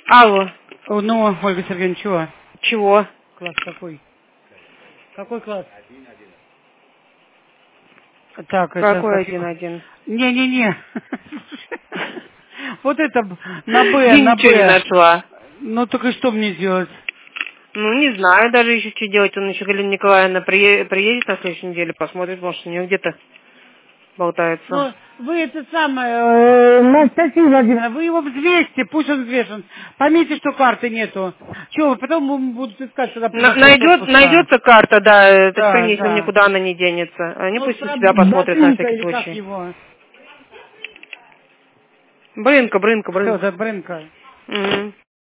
Алло. Ну, Ольга Сергеевна, чего? Чего? Класс какой? Какой класс? Так, Какой это... 1-1? Не-не-не. Вот это на Б, Я на ничего не Б. нашла. Ну, так и что мне делать? Ну, не знаю даже еще, что делать. Он еще, Галина Николаевна, приедет на следующей неделе, посмотрит, может, у нее где-то болтается. Ну, вы это самое, Анастасия Владимировна, вы его взвесьте, пусть он взвешен. Поймите, что карты нету. Чего, потом будут искать, когда Найдется карта, да, это Да, хранителям, да. никуда она не денется. Они Ну, пусть у себя посмотрят на Брынка всякий или как случай. его? Брынка. Все, да, Брынка. Мгм.